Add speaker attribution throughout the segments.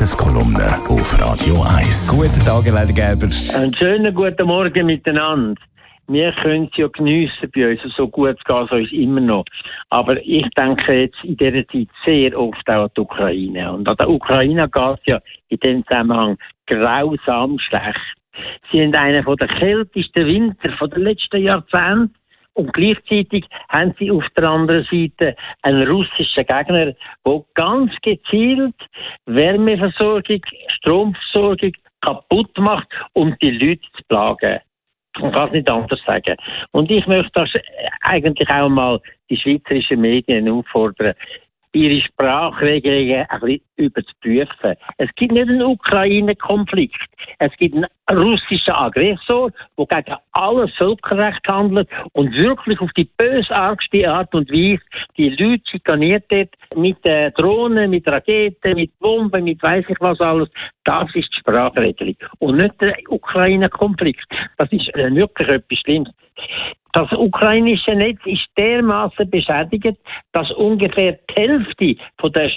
Speaker 1: Tageskolumne auf Radio 1.
Speaker 2: Guten Tag, Herr Ledergerber.
Speaker 3: Einen schönen guten Morgen miteinander. Wir können es ja geniessen bei uns, so gut geht es uns immer noch. Aber ich denke jetzt in dieser Zeit sehr oft auch an die Ukraine. Und an der Ukraine geht es ja in diesem Zusammenhang grausam schlecht. Sie haben einen der kältesten Winter der letzten Jahrzehnte. Und gleichzeitig haben sie auf der anderen Seite einen russischen Gegner, der ganz gezielt Wärmeversorgung, Stromversorgung kaputt macht, um die Leute zu plagen. Man kann es nicht anders sagen. Und ich möchte das eigentlich auch mal die schweizerischen Medien auffordern, ihre Sprachregelungen ein bisschen überzuprüfen. Es gibt nicht einen Ukraine-Konflikt. Es gibt einen russischen Aggressor, der gegen alles Völkerrecht handelt und wirklich auf die bösartigste Art und Weise die Leute schikaniert hat, mit Drohnen, mit Raketen, mit Bomben, mit weiss ich was alles. Das ist die Sprachregelung. Und nicht der Ukraine-Konflikt. Das ist wirklich etwas Schlimmes. Das ukrainische Netz ist dermaßen beschädigt, dass ungefähr die Hälfte von der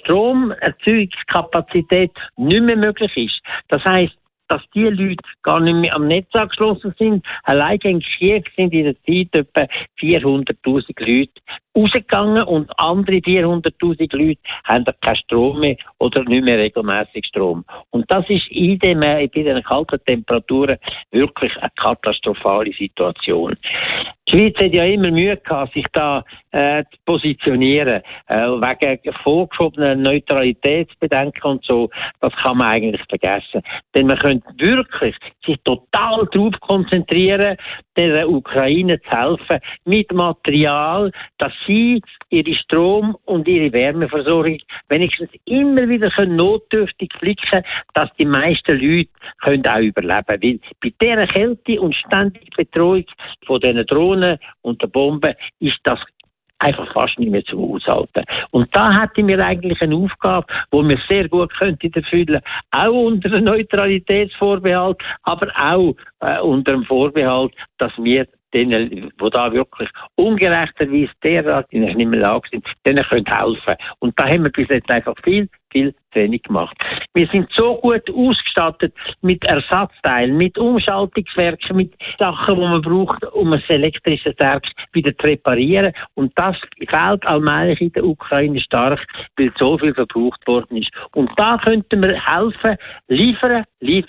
Speaker 3: Stromerzeugungskapazität nicht mehr möglich ist. Das heisst, dass die Leute gar nicht mehr am Netz angeschlossen sind. Allein in Kiew sind in der Zeit etwa 400'000 Leute rausgegangen und andere 400'000 Leute haben keinen Strom mehr oder nicht mehr regelmäßig Strom. Und das ist bei den kalten Temperaturen wirklich eine katastrophale Situation. Die Schweiz hat ja immer Mühe gehabt, sich da zu positionieren, wegen vorgeschobenen Neutralitätsbedenken und so. Das kann man eigentlich vergessen. Denn man könnte wirklich sich total darauf konzentrieren, der Ukraine zu helfen, mit Material, dass sie ihre Strom- und ihre Wärmeversorgung wenigstens immer wieder notdürftig flicken, dass die meisten Leute können auch überleben können. Weil bei dieser Kälte und ständigen Betreuung von diesen Drohnen und der Bomben ist das einfach fast nicht mehr zu aushalten. Und da hätten wir eigentlich eine Aufgabe, die wir sehr gut könnten erfüllen, auch unter einem Neutralitätsvorbehalt, aber auch unter dem Vorbehalt, dass wir denen, die da wirklich ungerechterweise derart nicht mehr in der Lage sind, denen können helfen. Und da haben wir bis jetzt einfach viel zu wenig gemacht. Wir sind so gut ausgestattet mit Ersatzteilen, mit Umschaltungswerken, mit Sachen, die man braucht, um ein elektrisches Werk wieder zu reparieren. Und das fehlt allmählich in der Ukraine stark, weil so viel verbraucht worden ist. Und da könnten wir helfen, liefern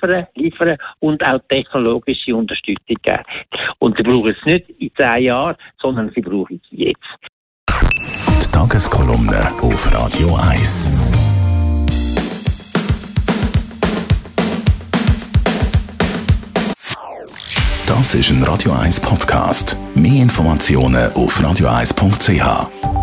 Speaker 3: und auch technologische Unterstützung geben. Und sie brauchen es nicht in 10 Jahren, sondern sie brauchen es jetzt.
Speaker 1: Die Tageskolumne auf Radio 1. Das ist ein Radio 1 Podcast. Mehr Informationen auf radio1.ch.